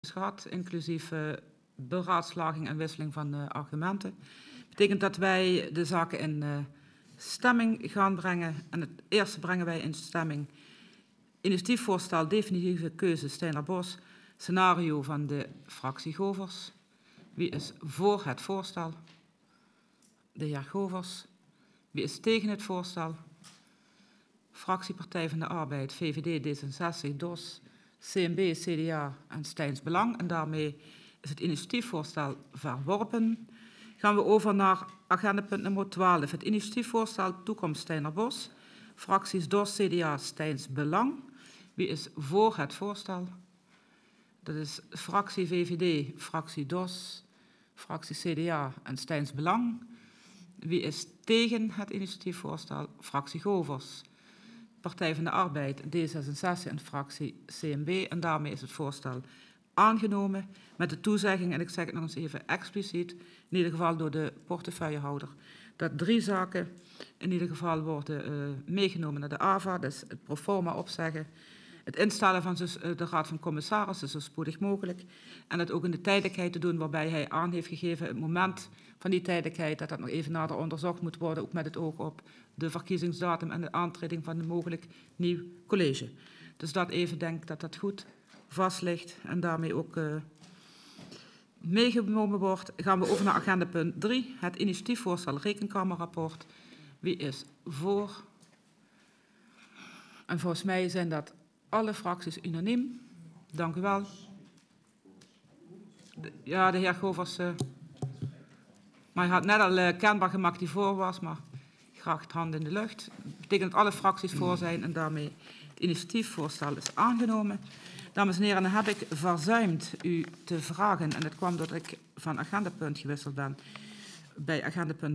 gehad, inclusief beraadslaging en wisseling van argumenten. Dat betekent dat wij de zaken in stemming gaan brengen. En het eerste brengen wij in stemming initiatiefvoorstel definitieve keuze Steinar Bos, scenario van de fractie Govers. Wie is voor het voorstel? De heer Govers. Wie is tegen het voorstel? Fractie Partij van de Arbeid, VVD, D66, DOS, CNB, CDA en Steins Belang. En daarmee is het initiatiefvoorstel verworpen. Gaan we over naar agendapunt nummer 12. Het initiatiefvoorstel toekomst Steinar Bos. Fracties DOS, CDA, Steins Belang. Wie is voor het voorstel? Dat is fractie VVD, fractie DOS, fractie CDA en Steins Belang. Wie is tegen het initiatiefvoorstel? Fractie Govers, Partij van de Arbeid, D66 en fractie CNB. En daarmee is het voorstel aangenomen met de toezegging, en ik zeg het nog eens even expliciet, in ieder geval door de portefeuillehouder, dat 3 zaken in ieder geval worden meegenomen naar de AVA. Dus het proforma opzeggen, het instellen van de Raad van Commissarissen zo spoedig mogelijk en het ook in de tijdelijkheid te doen waarbij hij aan heeft gegeven het moment van die tijdelijkheid dat nog even nader onderzocht moet worden, ook met het oog op de verkiezingsdatum en de aantreding van een mogelijk nieuw college. Dus dat even denk dat dat goed vast ligt en daarmee ook meegenomen wordt. Gaan we over naar agendapunt 3, het initiatiefvoorstel Rekenkamerrapport. Wie is voor? En volgens mij zijn dat alle fracties unaniem. Dank u wel. Ja, de heer Govers. Maar hij had net al kenbaar gemaakt die voor was, maar graag het hand in de lucht. Dat betekent dat alle fracties voor zijn en daarmee het initiatiefvoorstel is aangenomen. Dames en heren, dan heb ik verzuimd u te vragen, en dat kwam doordat ik van agendapunt gewisseld ben, bij agendapunt